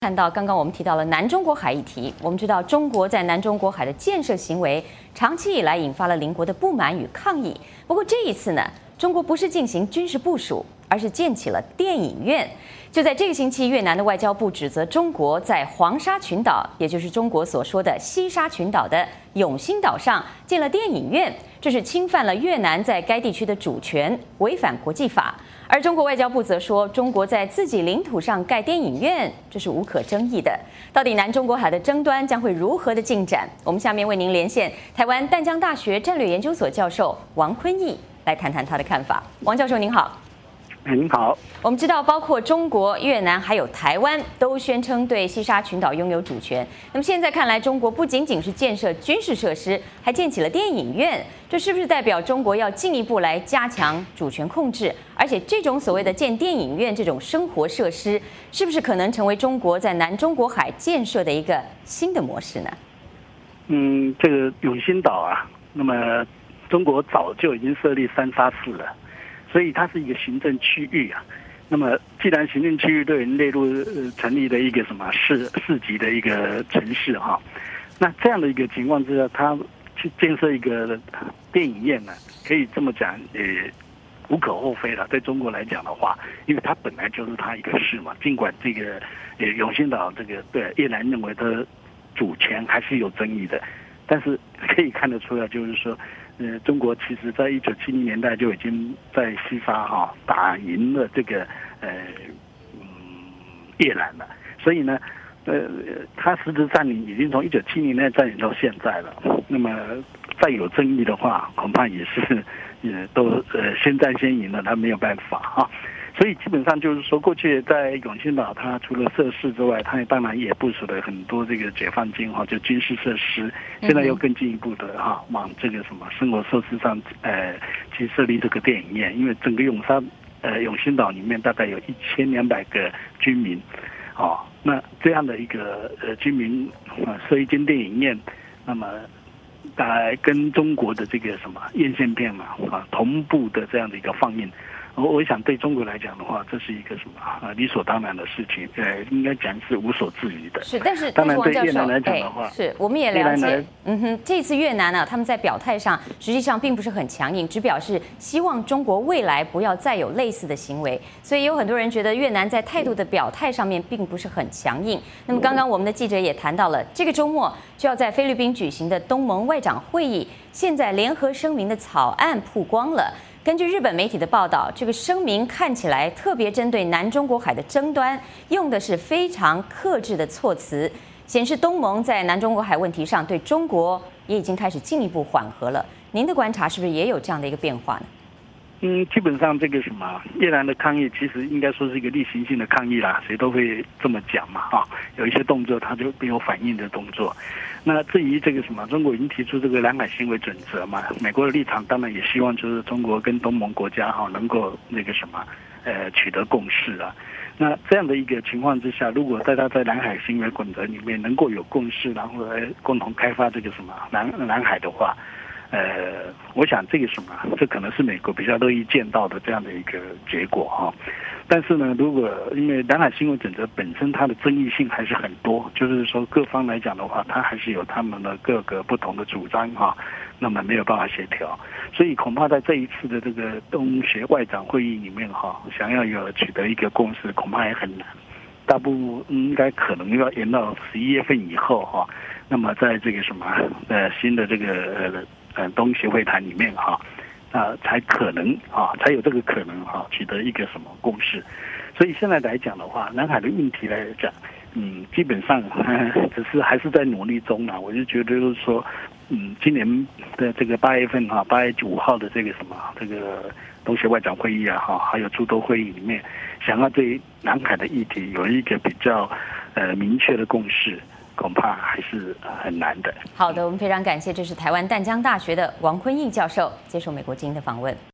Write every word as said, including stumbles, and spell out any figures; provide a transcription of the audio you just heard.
看到刚刚我们提到了南中国海议题，我们知道中国在南中国海的建设行为，长期以来引发了邻国的不满与抗议。不过这一次呢，中国不是进行军事部署，而是建起了电影院。就在这个星期，越南的外交部指责中国在黄沙群岛，也就是中国所说的西沙群岛的永兴岛上建了电影院，这是侵犯了越南在该地区的主权，违反国际法。而中国外交部则说，中国在自己领土上盖电影院，这是无可争议的。到底南中国海的争端将会如何的进展？我们下面为您连线台湾淡江大学战略研究所教授王坤义，来谈谈他的看法。王教授您好。 您好。 我们知道，包括中国、越南还有台湾都宣称对西沙群岛拥有主权。那么现在看来，中国不仅仅是建设军事设施，还建起了电影院，这是不是代表中国要进一步来加强主权控制？而且这种所谓的建电影院这种生活设施，是不是可能成为中国在南中国海建设的一个新的模式呢？ 嗯，这个永兴岛啊，那么中国早就已经设立三沙市了。所以它是一个行政区域啊，那么既然行政区域都已经列入呃成立的一个什么市市级的一个城市哈，那这样的一个情况之下，它去建设一个电影院呢，可以这么讲也无可厚非了。对中国来讲的话，因为它本来就是它一个市嘛，尽管这个呃永兴岛这个对越南认为它主权还是有争议的，但是可以看得出来，就是说。呃，中国其实在一九七零年代就已经在西沙哈打赢了这个呃嗯越南了，所以呢，呃，它实质占领已经从一九七零年代占领到现在了。那么再有争议的话，恐怕也是呃都呃先占先赢了，他没有办法哈。所以基本上就是说，过去在永兴岛，它除了设施之外，它当然也部署了很多这个解放军哈，就军事设施。现在又更进一步的哈，往这个什么生活设施上，呃，去设立这个电影院。因为整个永沙呃永兴岛里面大概有一千两百个居民，哦，那这样的一个呃居民啊，设一间电影院，那么。大概跟中国的这个什么院线片嘛啊同步的这样的一个放映，我我想对中国来讲的话，这是一个什么啊理所当然的事情，呃，应该讲是无所置疑的。 是，但是当然对越南来讲的话， 哎、是我们也了解，嗯哼，这次越南呢、啊，他们在表态上实际上并不是很强硬，只表示希望中国未来不要再有类似的行为，所以有很多人觉得越南在态度的表态上面并不是很强硬。那么刚刚我们的记者也谈到了，这个周末就要在菲律宾举行的东盟外长会议，现在联合声明的草案曝光了。根据日本媒体的报道，这个声明看起来特别针对南中国海的争端，用的是非常克制的措辞，显示东盟在南中国海问题上对中国也已经开始进一步缓和了。您的观察是不是也有这样的一个变化呢？ 嗯，基本上这个什么越南的抗议，其实应该说是一个例行性的抗议啦，谁都会这么讲嘛啊，有一些动作它就没有反应的动作。那至于这个什么，中国已经提出这个南海行为准则嘛，美国的立场当然也希望就是中国跟东盟国家哈能够那个什么呃取得共识啊。那这样的一个情况之下，如果大家在南海行为准则里面能够有共识，然后来共同开发这个什么南南海的话。呃，我想这个什么，这可能是美国比较乐意见到的这样的一个结果哈。但是呢，如果因为南海行为准则本身它的争议性还是很多，就是说各方来讲的话，它还是有他们的各个不同的主张哈，那么没有办法协调，所以恐怕在这一次的这个东协外长会议里面哈，想要有取得一个共识，恐怕也很难。大部应该可能要延到十一月份以后哈，那么在这个什么呃新的这个呃。呃，东协会谈里面哈，啊，才可能啊，才有这个可能哈，取得一个什么共识。所以现在来讲的话，南海的问题来讲，嗯，基本上只是还是在努力中啊。我就觉得就是说，嗯，今年的这个八月份哈，八月五号的这个什么这个东协外长会议啊，哈，还有诸多会议里面，想要对南海的议题有一个比较呃明确的共识。恐怕还是很难的。 好的，我们非常感谢，这是台湾淡江大学的王坤义教授接受美国之音的访问。